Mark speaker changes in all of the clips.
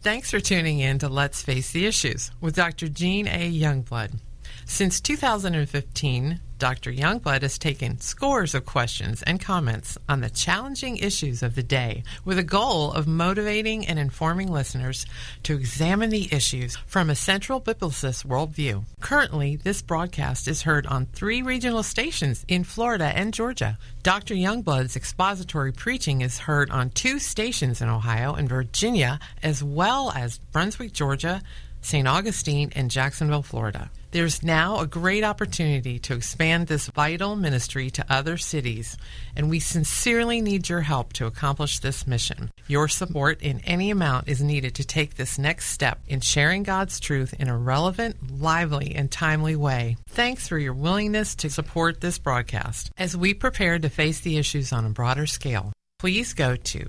Speaker 1: Thanks for tuning in to Let's Face the Issues with Dr. Jean A. Youngblood. Since 2015, Dr. Youngblood has taken scores of questions and comments on the challenging issues of the day with a goal of motivating and informing listeners to examine the issues from a central biblicist worldview. Currently, this broadcast is heard on 3 regional stations in Florida and Georgia. Dr. Youngblood's expository preaching is heard on 2 stations in Ohio and Virginia, as well as Brunswick, Georgia, St. Augustine, and Jacksonville, Florida. There's now a great opportunity to expand this vital ministry to other cities, and we sincerely need your help to accomplish this mission. Your support in any amount is needed to take this next step in sharing God's truth in a relevant, lively, and timely way. Thanks for your willingness to support this broadcast as we prepare to face the issues on a broader scale. Please go to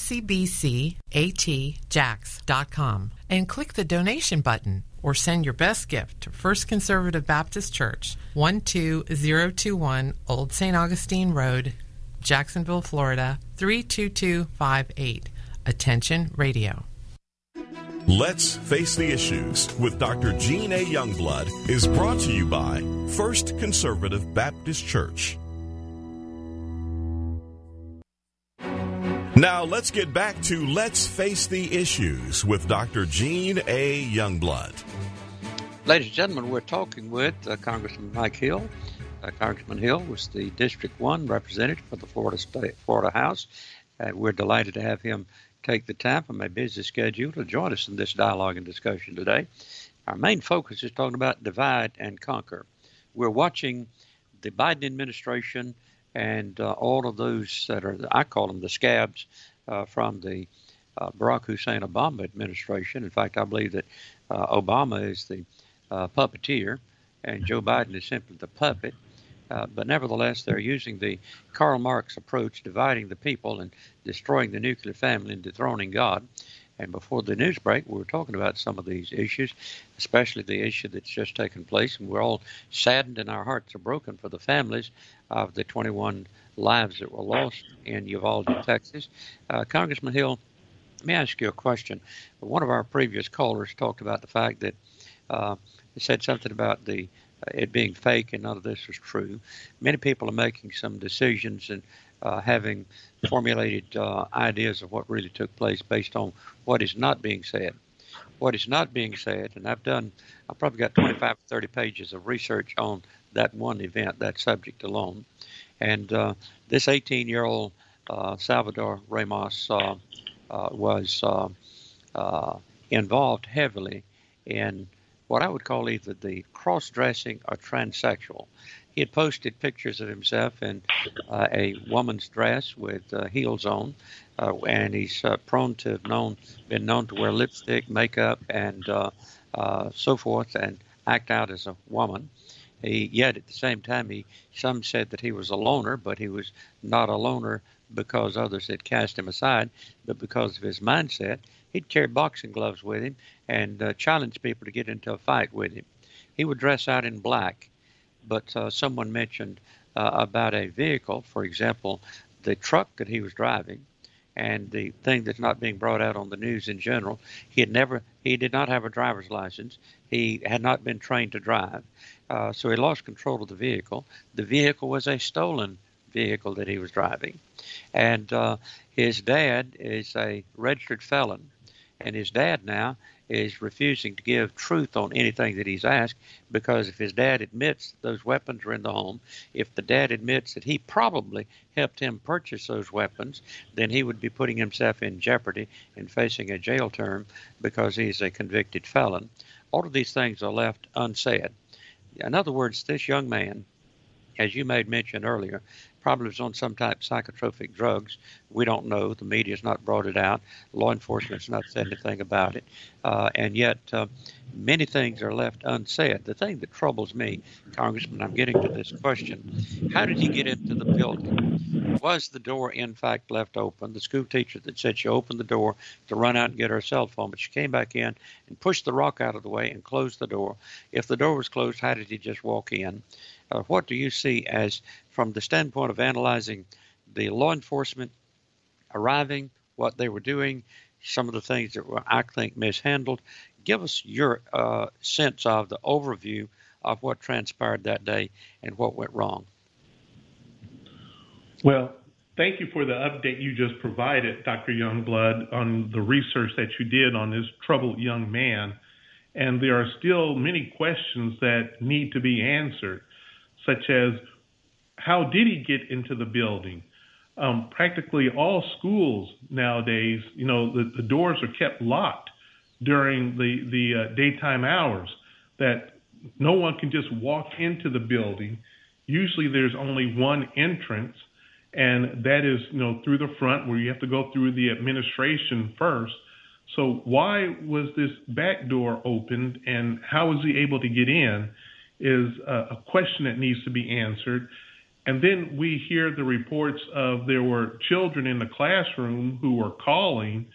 Speaker 1: fcbcatjax.com and click the donation button or send your best gift to First Conservative Baptist Church, 12021 Old St. Augustine Road, Jacksonville, Florida, 32258. Attention Radio.
Speaker 2: Let's Face the Issues with Dr. Jean A. Youngblood is brought to you by First Conservative Baptist Church. Now let's get back to Let's Face the Issues with Dr. Jean A. Youngblood.
Speaker 3: Ladies and gentlemen, we're talking with Congressman Mike Hill. Congressman Hill was the District 1 representative for the Florida House. We're delighted to have him take the time from a busy schedule to join us in this dialogue and discussion today. Our main focus is talking about divide and conquer. We're watching the Biden administration and all of those that are, I call them the scabs from the Barack Hussein Obama administration. In fact, I believe that Obama is the puppeteer and Joe Biden is simply the puppet. But nevertheless, they're using the Karl Marx approach, dividing the people and destroying the nuclear family and dethroning God. And before the news break, we were talking about some of these issues, especially the issue that's just taken place. And we're all saddened and our hearts are broken for the families of the 21 lives that were lost in Uvalde, Texas. Congressman Hill, let me ask you a question. One of our previous callers talked about the fact that he said something about it being fake and none of this was true. Many people are making some decisions and having formulated ideas of what really took place based on what is not being said. What is not being said, and I've probably got 25 or 30 pages of research on that one event, that subject alone. And this 18-year-old Salvador Ramos was involved heavily in what I would call either the cross-dressing or transsexual. He had posted pictures of himself in a woman's dress with heels on, and he's prone to have been known to wear lipstick, makeup, and so forth, and act out as a woman. Yet at the same time, some said that he was a loner, but he was not a loner because others had cast him aside, but because of his mindset. He'd carry boxing gloves with him and challenge people to get into a fight with him. He would dress out in black, but someone mentioned about a vehicle, for example, the truck that he was driving, and the thing that's not being brought out on the news in general. He did not have a driver's license. He had not been trained to drive, so he lost control of the vehicle. The vehicle was a stolen vehicle that he was driving, and his dad is a registered felon. And his dad now is refusing to give truth on anything that he's asked, because if his dad admits those weapons are in the home, if the dad admits that he probably helped him purchase those weapons, then he would be putting himself in jeopardy and facing a jail term because he's a convicted felon. All of these things are left unsaid. In other words, this young man, as you made mention earlier, probably was on some type of psychotropic drugs. We don't know. The media's not brought it out. Law enforcement's not said anything about it. And yet many things are left unsaid. The thing that troubles me, Congressman, I'm getting to this question, how did he get into the building? Was the door, in fact, left open? The school teacher that said she opened the door to run out and get her cell phone, but she came back in and pushed the rock out of the way and closed the door. If the door was closed, how did he just walk in? What do you see as, from the standpoint of analyzing the law enforcement arriving, what they were doing, some of the things that were, I think, mishandled. Give us your sense of the overview of what transpired that day and what went wrong.
Speaker 4: Well, thank you for the update you just provided, Dr. Youngblood, on the research that you did on this troubled young man. And there are still many questions that need to be answered, such as how did he get into the building? Practically all schools nowadays, the doors are kept locked during the daytime hours, that no one can just walk into the building. Usually there's only one entrance, and that is, through the front, where you have to go through the administration first. So why was this back door opened, and how was he able to get in is a question that needs to be answered. And then we hear the reports of there were children in the classroom who were calling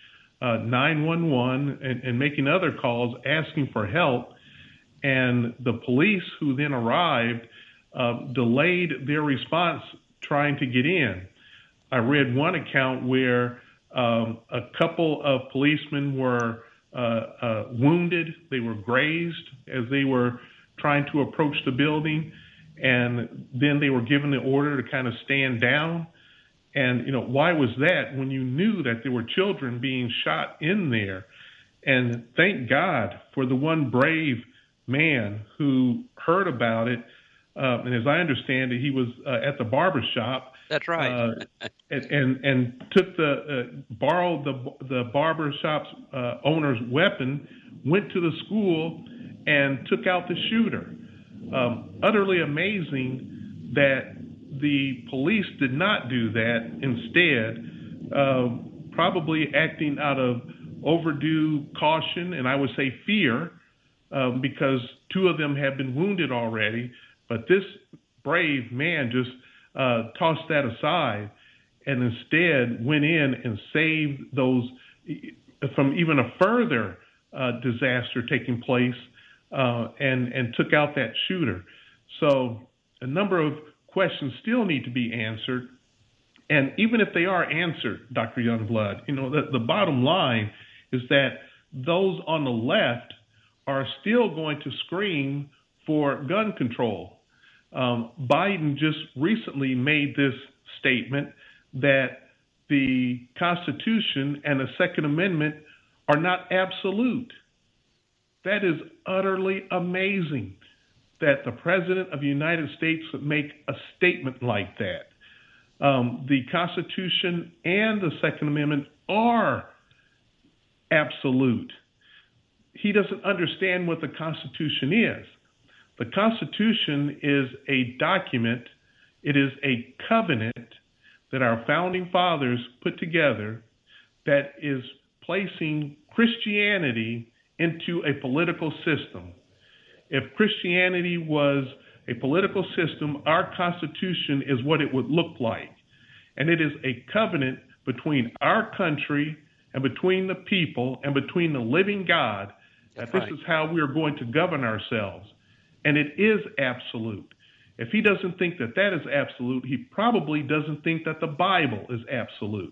Speaker 4: 911 and making other calls asking for help. And the police, who then arrived, delayed their response trying to get in. I read one account where a couple of policemen were wounded. They were grazed as they were trying to approach the building. And then they were given the order to kind of stand down. And, why was that when you knew that there were children being shot in there? And thank God for the one brave man who heard about it. And as I understand it, he was at the barber shop.
Speaker 3: That's right.
Speaker 4: And took borrowed the barber shop's owner's weapon, went to the school, and took out the shooter. Utterly amazing that the police did not do that. Instead, probably acting out of overdue caution, and I would say fear, because two of them have been wounded already. But this brave man just tossed that aside and instead went in and saved those from even a further disaster taking place, and took out that shooter. So a number of questions still need to be answered. And even if they are answered, Dr. Youngblood, the bottom line is that those on the left are still going to scream for gun control. Biden just recently made this statement that the Constitution and the Second Amendment are not absolute. That is utterly amazing that the President of the United States would make a statement like that. The Constitution and the Second Amendment are absolute. He doesn't understand what the Constitution is. The Constitution is a document. It is a covenant that our founding fathers put together that is placing Christianity into a political system. If Christianity was a political system, our Constitution is what it would look like. And it is a covenant between our country and between the people and between the living God, that this is how we are going to govern ourselves. And it is absolute. If he doesn't think that that is absolute, he probably doesn't think that the Bible is absolute.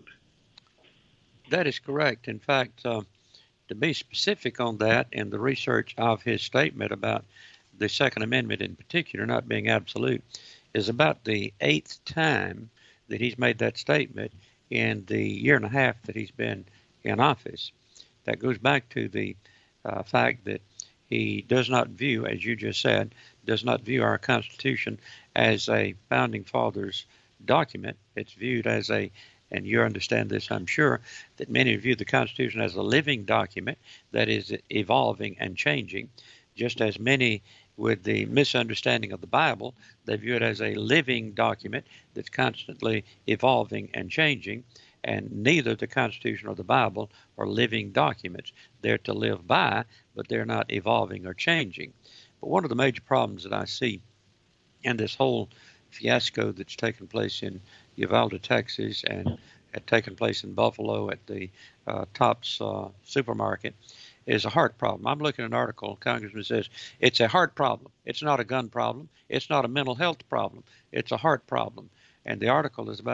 Speaker 3: That is correct. In fact, to be specific on that, and the research of his statement about the Second Amendment in particular not being absolute, is about the 8th time that he's made that statement in the year and a half that he's been in office. That goes back to the fact that he does not view, as you just said, does not view our Constitution as a founding fathers document. It's viewed as a, and you understand this, I'm sure, that many view the Constitution as a living document that is evolving and changing, just as many with the misunderstanding of the Bible, they view it as a living document that's constantly evolving and changing. And neither the Constitution or the Bible are living documents. They're to live by, but they're not evolving or changing. But one of the major problems that I see in this whole fiasco that's taken place in Uvalde, Texas, and had taken place in Buffalo at the Tops supermarket is a heart problem. I'm looking at an article, Congressman says, it's a heart problem. It's not a gun problem. It's not a mental health problem. It's a heart problem. And the article is about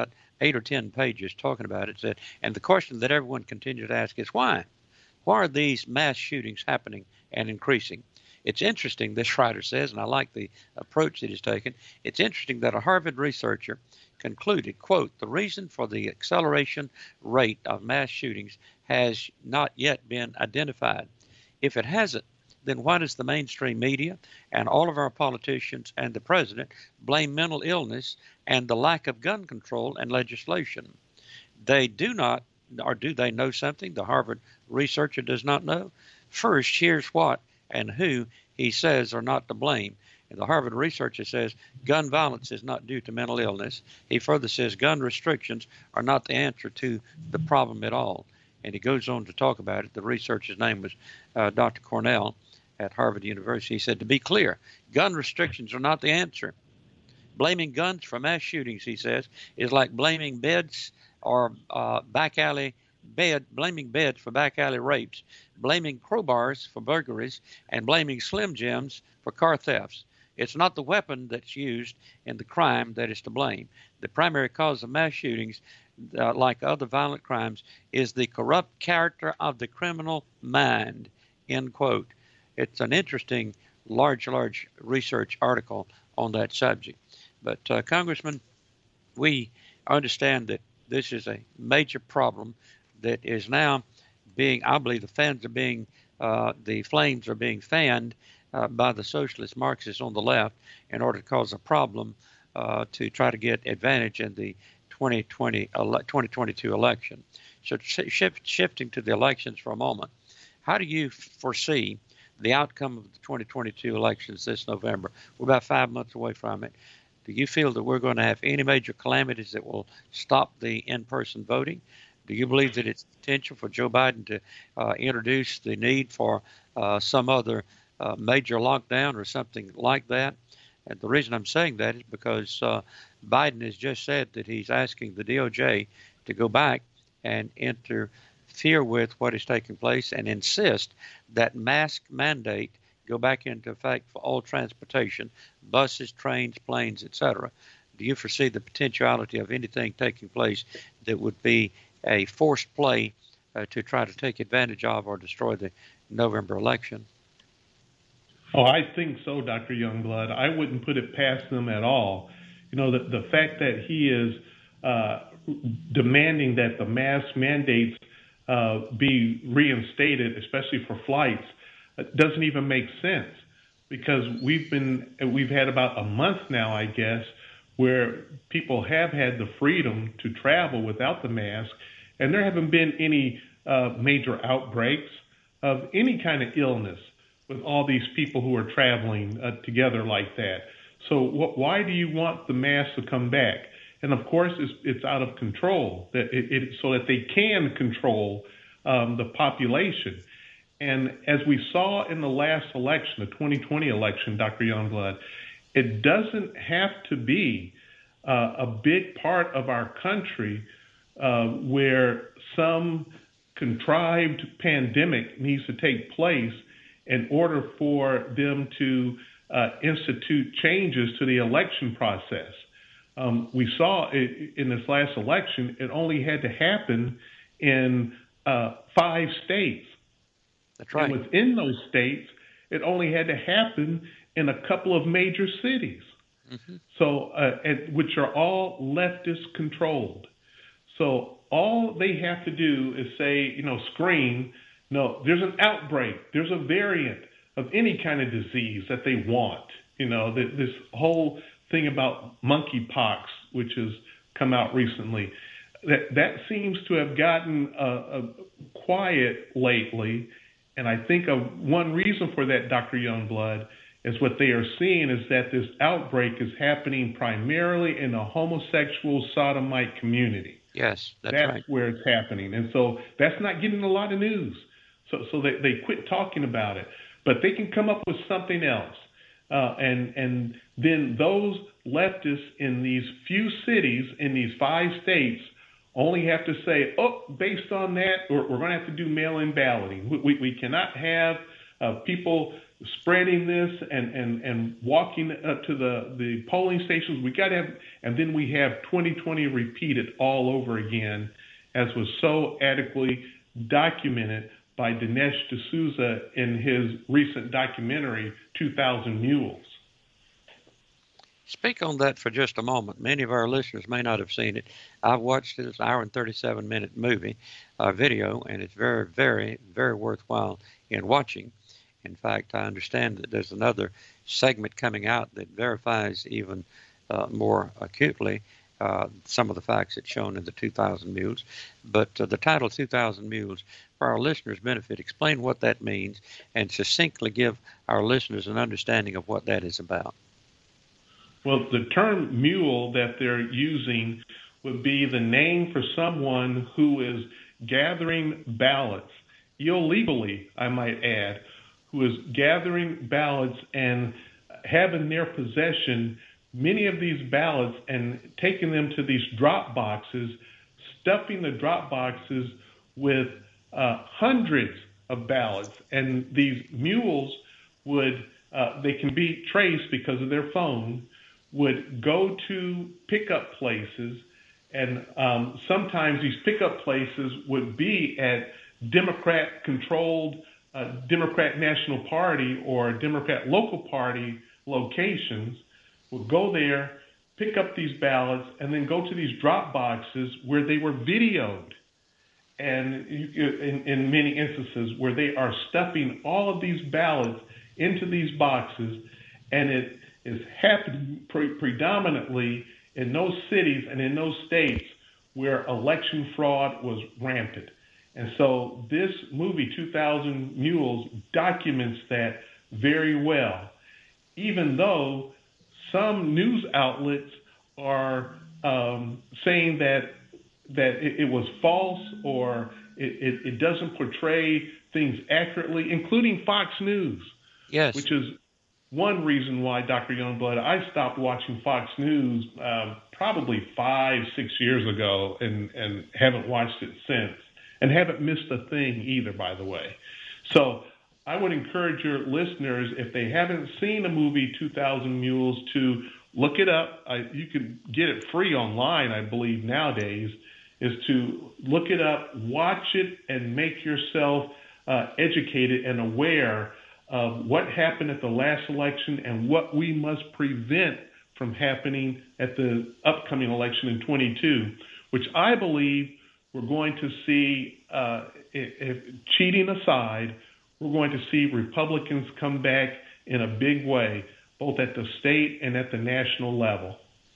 Speaker 3: 8 or 10 pages talking about it. Said, and the question that everyone continues to ask is why? Why are these mass shootings happening and increasing? It's interesting, this writer says, and I like the approach that he's taken. It's interesting that a Harvard researcher concluded, quote, the reason for the acceleration rate of mass shootings has not yet been identified. If it hasn't, then why does the mainstream media and all of our politicians and the president blame mental illness and the lack of gun control and legislation? They do not, or do they know something the Harvard researcher does not know? First, here's what and who he says are not to blame. And the Harvard researcher says gun violence is not due to mental illness. He further says gun restrictions are not the answer to the problem at all. And he goes on to talk about it. The researcher's name was Dr. Cornell at Harvard University. He said, to be clear, gun restrictions are not the answer. Blaming guns for mass shootings, he says, is like blaming beds or blaming beds for back alley rapes, blaming crowbars for burglaries, and blaming Slim Jims for car thefts. It's not the weapon that's used in the crime that is to blame. The primary cause of mass shootings, like other violent crimes, is the corrupt character of the criminal mind, end quote. It's an interesting, large research article on that subject. But, Congressman, we understand that this is a major problem that is now being, I believe the flames are being fanned by the socialist Marxists on the left in order to cause a problem to try to get advantage in the 2022 election. So shifting to the elections for a moment, how do you foresee the outcome of the 2022 elections this November? We're about 5 months away from it. Do you feel that we're going to have any major calamities that will stop the in-person voting? Do you believe that it's potential for Joe Biden to introduce the need for some other major lockdown or something like that? And the reason I'm saying that is because Biden has just said that he's asking the DOJ to go back and interfere with what is taking place and insist that mask mandate go back into effect for all transportation, buses, trains, planes, etc. Do you foresee the potentiality of anything taking place that would be a forced play to try to take advantage of or destroy the November election?
Speaker 4: Oh, I think so, Dr. Youngblood. I wouldn't put it past them at all. You know, the fact that he is demanding that the mask mandates be reinstated, especially for flights, doesn't even make sense, because we've had about a month now, I guess, where people have had the freedom to travel without the mask, and there haven't been any major outbreaks of any kind of illness with all these people who are traveling together like that. So why do you want the mask to come back? And of course, it's out of control, so that they can control the population. And as we saw in the last election, the 2020 election, Dr. Youngblood, it doesn't have to be a big part of our country where some contrived pandemic needs to take place in order for them to institute changes to the election process. We saw in this last election, it only had to happen in 5 states.
Speaker 3: That's right.
Speaker 4: And within those states, it only had to happen in a couple of major cities, which are all leftist controlled. So all they have to do is say, scream, no, there's an outbreak, there's a variant of any kind of disease that they want. This whole thing about monkeypox, which has come out recently, that seems to have gotten quiet lately. And I think one reason for that, Dr. Youngblood, is what they are seeing is that this outbreak is happening primarily in the homosexual sodomite community.
Speaker 3: Yes, that's
Speaker 4: right.
Speaker 3: That's
Speaker 4: where it's happening. And so that's not getting a lot of news. So they quit talking about it. But they can come up with something else. And then those leftists in these few cities, in these 5 states, only have to say, based on that, we're going to have to do mail-in balloting. We cannot have people spreading this and walking up to the polling stations. We got to have, and then we have 2020 repeated all over again, as was so adequately documented by Dinesh D'Souza in his recent documentary, 2,000 Mules.
Speaker 3: Speak on that for just a moment. Many of our listeners may not have seen it. I've watched it. It's an hour and 37-minute movie, video, and it's very, very, very worthwhile in watching. In fact, I understand that there's another segment coming out that verifies even more acutely some of the facts that's shown in the 2,000 Mules. But the title 2,000 Mules, for our listeners' benefit, explain what that means and succinctly give our listeners an understanding of what that is about.
Speaker 4: Well, the term mule that they're using would be the name for someone who is gathering ballots, illegally, I might add, who is gathering ballots and have in their possession many of these ballots and taking them to these drop boxes, stuffing the drop boxes with hundreds of ballots. And these mules would, they can be traced because of their phone, would go to pickup places, and sometimes these pickup places would be at Democrat-controlled Democrat National Party or Democrat local party locations, would go there, pick up these ballots, and then go to these drop boxes where they were videoed. And in many instances where they are stuffing all of these ballots into these boxes, and it is happening predominantly in those cities and in those states where election fraud was rampant. And so this movie, 2,000 Mules, documents that very well, even though some news outlets are saying that it was false or it doesn't portray things accurately, including Fox News.
Speaker 3: Yes.
Speaker 4: Which is one reason why, Dr. Youngblood, I stopped watching Fox News probably 5-6 years ago and haven't watched it since, and haven't missed a thing either, by the way. So I would encourage your listeners, if they haven't seen the movie 2,000 Mules, to look it up. You can get it free online, I believe, nowadays, is to look it up, watch it, and make yourself educated and aware of what happened at the last election and what we must prevent from happening at the upcoming election in 22, which I believe we're going to see, if cheating aside, we're going to see Republicans come back in a big way, both at the state and at the national level.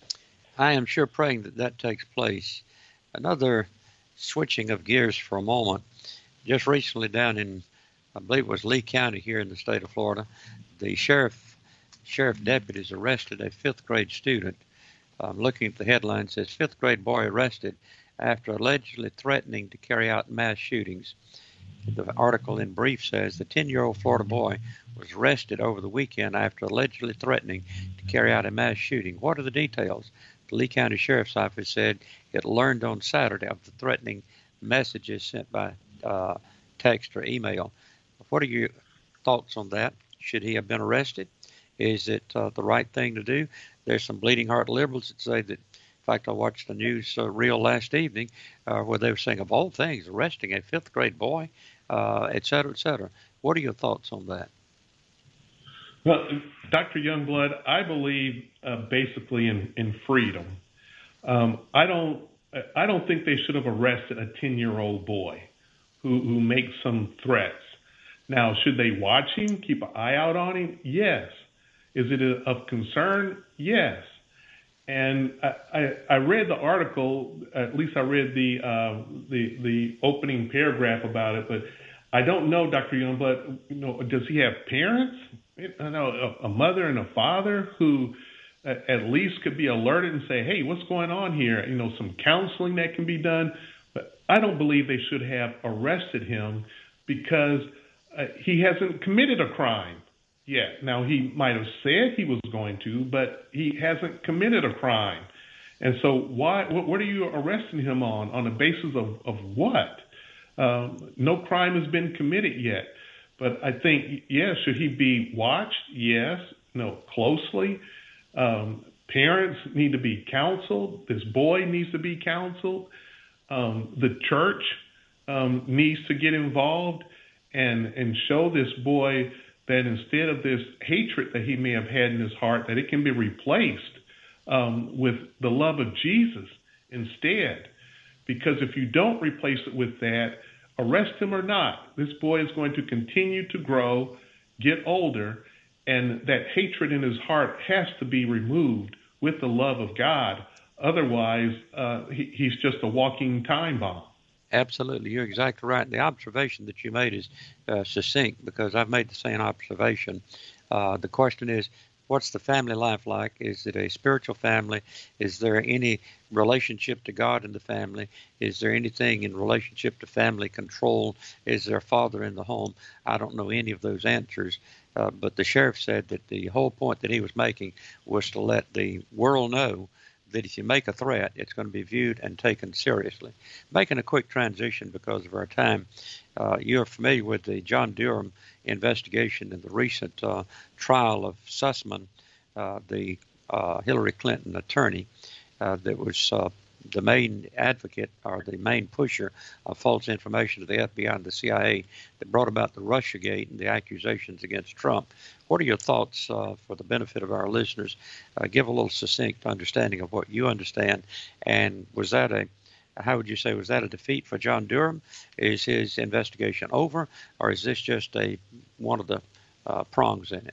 Speaker 3: I am sure praying that that takes place. Another switching of gears for a moment. Just recently down in, I believe it was Lee County here in the state of Florida, the sheriff deputies arrested a 5th grade student. Looking at the headline, it says 5th grade boy arrested after allegedly threatening to carry out mass shootings. The article in brief says the 10-year-old Florida boy was arrested over the weekend after allegedly threatening to carry out a mass shooting. What are the details? The Lee County Sheriff's Office said it learned on Saturday of the threatening messages sent by text or email. What are your thoughts on that? Should he have been arrested? Is it the right thing to do? There's some bleeding heart liberals that say that. In fact, I watched the news reel last evening where they were saying, of all things, arresting a 5th grade boy, et cetera, et cetera. What are your thoughts on that?
Speaker 4: Well, Dr. Youngblood, I believe basically in freedom. I don't think they should have arrested a 10-year-old boy who makes some threats. Now, should they watch him, keep an eye out on him? Yes. Is it of concern? Yes. And I read the article, at least I read the opening paragraph about it, but I don't know, Dr. Youngblood, does he have parents? I know a mother and a father who at least could be alerted and say, hey, what's going on here? Some counseling that can be done. But I don't believe they should have arrested him because he hasn't committed a crime yet. Now, he might have said he was going to, but he hasn't committed a crime. And so what are you arresting him on the basis of what? No crime has been committed yet. But I think, yes, should he be watched? Yes. No, closely. Parents need to be counseled. This boy needs to be counseled. The church needs to get involved and show this boy that instead of this hatred that he may have had in his heart, that it can be replaced with the love of Jesus instead. Because if you don't replace it with that, arrest him or not, this boy is going to continue to grow, get older, and that hatred in his heart has to be removed with the love of God. Otherwise, he's just a walking time bomb.
Speaker 3: Absolutely. You're exactly right. The observation that you made is succinct, because I've made the same observation. The question is, what's the family life like? Is it a spiritual family? Is there any relationship to God in the family? Is there anything in relationship to family control? Is there a father in the home? I don't know any of those answers. But the sheriff said that the whole point that he was making was to let the world know that if you make a threat, it's going to be viewed and taken seriously. Making a quick transition because of our time, you're familiar with the John Durham investigation and the recent trial of Sussman, the Hillary Clinton attorney that was the main advocate or the main pusher of false information to the FBI and the CIA that brought about the Russiagate and the accusations against Trump. What are your thoughts for the benefit of our listeners? Give a little succinct understanding of what you understand. And was that how would you say, was that a defeat for John Durham? Is his investigation over, or is this just one of the prongs in it?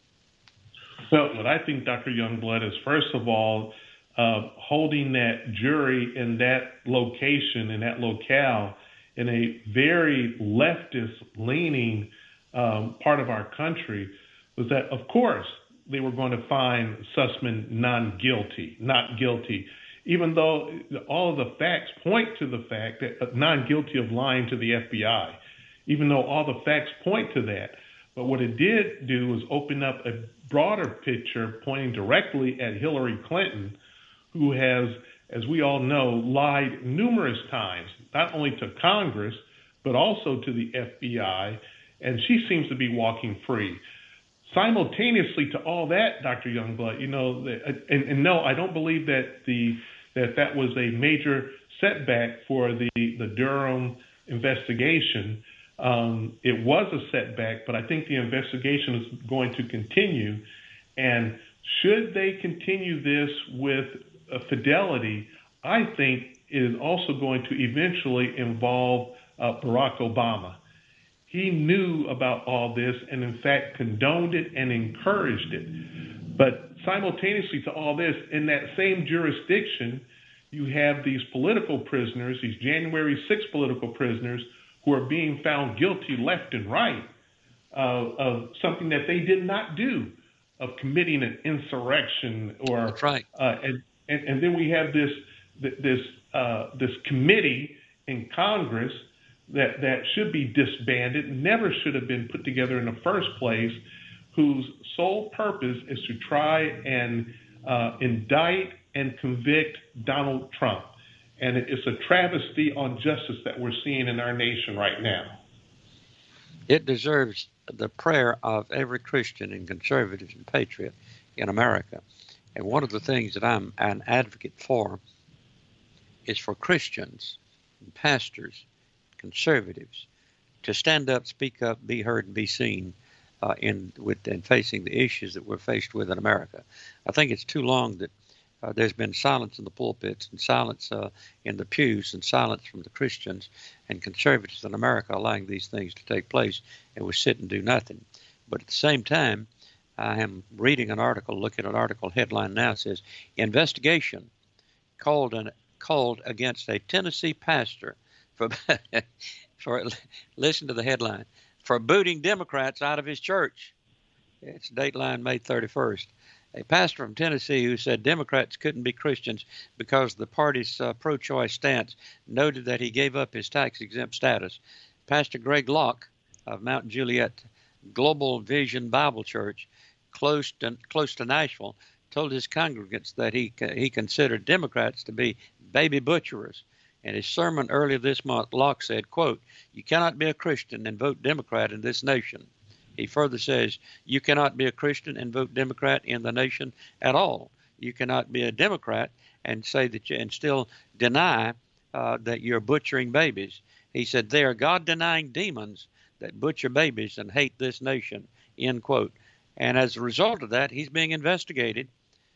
Speaker 4: Well, what I think, Dr. Youngblood, is first of all, holding that jury in that location, in that locale, in a very leftist-leaning part of our country, was that, of course, they were going to find Sussman not guilty, even though all of the facts point to the fact that not guilty of lying to the FBI, even though all the facts point to that. But what it did do was open up a broader picture pointing directly at Hillary Clinton, who has, as we all know, lied numerous times, not only to Congress, but also to the FBI, and she seems to be walking free. Simultaneously to all that, Dr. Youngblood, and no, I don't believe that was a major setback for the Durham investigation. It was a setback, but I think the investigation is going to continue. And should they continue this with fidelity, I think it is also going to eventually involve Barack Obama. He knew about all this and, in fact, condoned it and encouraged it. But simultaneously to all this, in that same jurisdiction, you have these political prisoners, these January 6 political prisoners, who are being found guilty left and right of something that they did not do, of committing an insurrection. Or
Speaker 3: that's right.
Speaker 4: And then we have this committee in Congress that should be disbanded, never should have been put together in the first place, whose sole purpose is to try and indict and convict Donald Trump. And it's a travesty on justice that we're seeing in our nation right now.
Speaker 3: It deserves the prayer of every Christian and conservative and patriot in America. And one of the things that I'm an advocate for is for Christians and pastors, conservatives, to stand up, speak up, be heard, and be seen in facing the issues that we're faced with in America. I think it's too long that there's been silence in the pulpits and silence in the pews and silence from the Christians and conservatives in America allowing these things to take place, and we sit and do nothing. But at the same time, I am reading an article, looking at an article headline now, says, investigation called against a Tennessee pastor for listen to the headline, for booting Democrats out of his church. It's Dateline May 31st. A pastor from Tennessee who said Democrats couldn't be Christians because of the party's pro-choice stance noted that he gave up his tax-exempt status. Pastor Greg Locke of Mount Juliet Global Vision Bible Church, close to Nashville, told his congregants that he considered Democrats to be baby butcherers. In his sermon earlier this month, Locke said, quote, "You cannot be a Christian and vote Democrat in this nation." He further says, "You cannot be a Christian and vote Democrat in the nation at all. You cannot be a Democrat and say that and still deny that you're butchering babies." He said, "They are God-denying demons that butcher babies and hate this nation," end quote. And as a result of that, he's being investigated.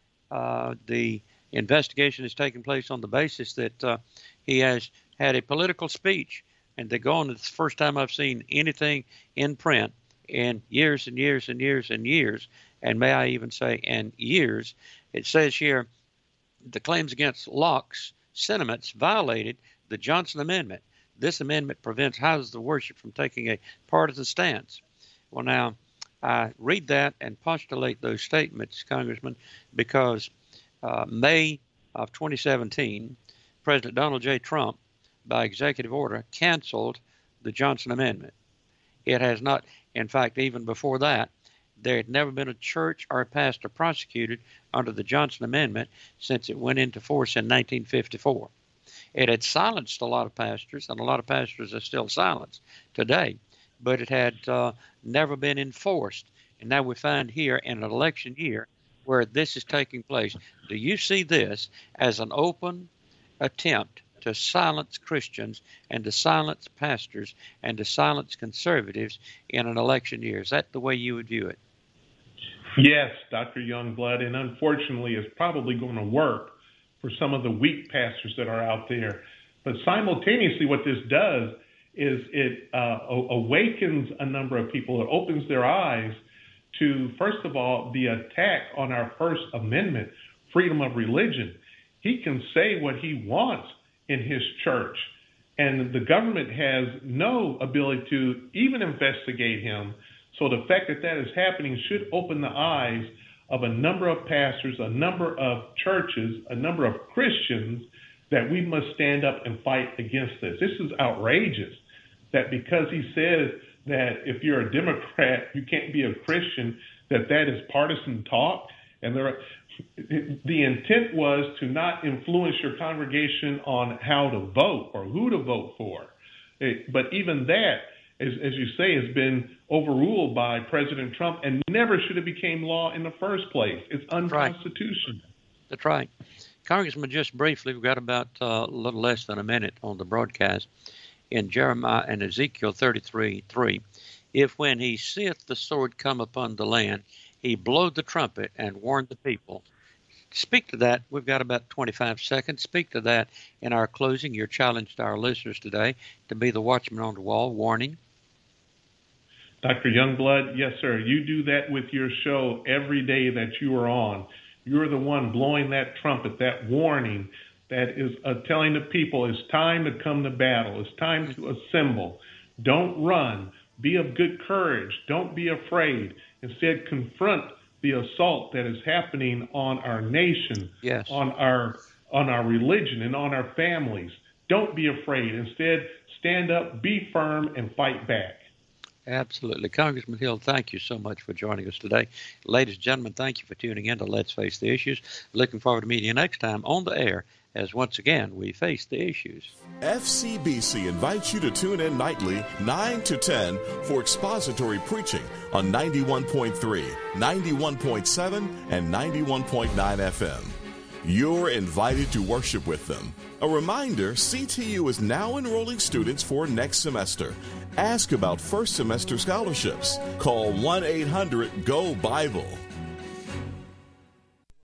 Speaker 3: The investigation is taking place on the basis that he has had a political speech, and they go on. It's the first time I've seen anything in print in years and years and years and years, and may I even say in years. It says here, the claims against Locke's sentiments violated the Johnson Amendment. This amendment prevents houses of worship from taking a partisan stance. Well, now, I read that and postulate those statements, Congressman, because May of 2017, President Donald J. Trump, by executive order, canceled the Johnson Amendment. It has not, in fact, even before that, there had never been a church or a pastor prosecuted under the Johnson Amendment since it went into force in 1954. It had silenced a lot of pastors, and a lot of pastors are still silenced today, but it had never been enforced. And now we find here in an election year where this is taking place. Do you see this as an open attempt to silence Christians and to silence pastors and to silence conservatives in an election year? Is that the way you would view it?
Speaker 4: Yes, Dr. Youngblood, and unfortunately it's probably going to work for some of the weak pastors that are out there. But simultaneously what this does is it awakens a number of people. It opens their eyes to, first of all, the attack on our First Amendment, freedom of religion. He can say what he wants in his church, and the government has no ability to even investigate him. So the fact that that is happening should open the eyes of a number of pastors, a number of churches, a number of Christians, that we must stand up and fight against this. This is outrageous, that because he says that if you're a Democrat, you can't be a Christian, that is partisan talk. And the intent was to not influence your congregation on how to vote or who to vote for. But even that, as you say, has been overruled by President Trump and never should have became law in the first place. It's unconstitutional.
Speaker 3: That's right. Congressman, just briefly, we've got about a little less than a minute on the broadcast. In Jeremiah and Ezekiel 33:3, if when he seeth the sword come upon the land, he blowed the trumpet and warned the people. Speak to that. We've got about 25 seconds. Speak to that in our closing. Your challenge to our listeners today to be the watchman on the wall, warning.
Speaker 4: Dr. Youngblood, yes, sir. You do that with your show every day that you are on. You're the one blowing that trumpet, that warning that is telling the people it's time to come to battle. It's time to assemble. Don't run. Be of good courage. Don't be afraid. Instead, confront the assault that is happening on our nation,
Speaker 3: yes,
Speaker 4: on our religion, and on our families. Don't be afraid. Instead, stand up, be firm, and fight back.
Speaker 3: Absolutely. Congressman Hill, thank you so much for joining us today. Ladies and gentlemen, thank you for tuning in to Let's Face the Issues. Looking forward to meeting you next time on the air as once again we face the issues.
Speaker 2: FCBC invites you to tune in nightly 9 to 10 for expository preaching on 91.3, 91.7, and 91.9 FM. You're invited to worship with them. A reminder, CTU is now enrolling students for next semester. Ask about first semester scholarships. Call 1-800-GO-BIBLE.